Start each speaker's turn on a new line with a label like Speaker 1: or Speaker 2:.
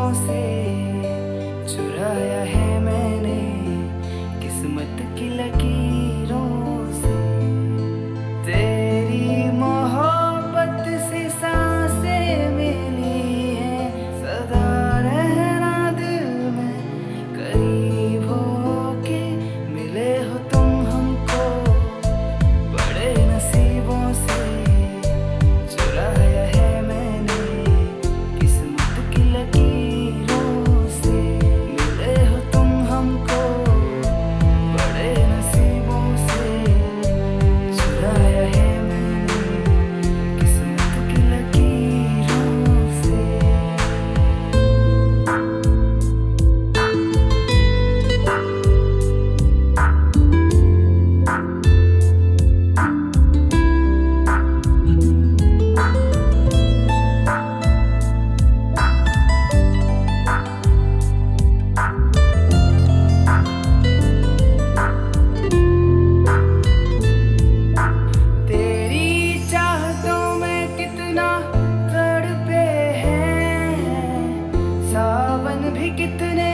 Speaker 1: से चुराया है मैंने किस्मत की लकीरों से। तेरी मोहब्बत से सांसें मिली हैं, सदा रहना दिल में करीब होके। मिले हो तुम हमको बड़े नसीबों से, चुराया है मैंने किस्मत की लकीरों से। मिले हो तुम हमको बड़े नसीबों से, चुराया है मैंने किस्मत की लकीरों से। तेरी चाहतों में कितना तड़पे हैं, सावन भी कितने